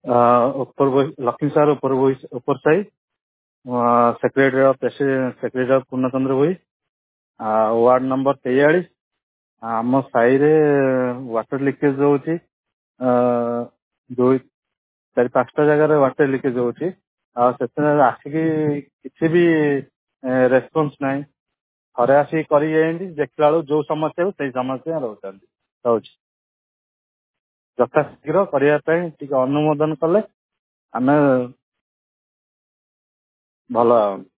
Lakshmi sir ଉପର ସାହି secretary Purnachandra Bhoi ward number 43। ଆମ ସାହିରେ ୱାଟର ଲିକେଜ ହଉଛି। ଦୁଇ ଚାରି ପାଞ୍ଚଟା ଜାଗାରେ ୱାଟର ଲିକେଜ ହଉଛି। ଆଉ ସେଥିରେ ଆସିକି କିଛି ବି ରେସ୍ପନ୍ସ ନାହିଁ। ଥରେ ଆସିକି କରି ଯାଇଛନ୍ତି, ଦେଖିଲା ବେଳକୁ ଯୋଉ ସମସ୍ୟା ସେଇ ସମସ୍ୟା ରହୁଛି। ଯଥାଶୀଘ୍ର କରିବା ପାଇଁ ଟିକେ ଅନୁମୋଦନ କଲେ ଆମେ ଭଲ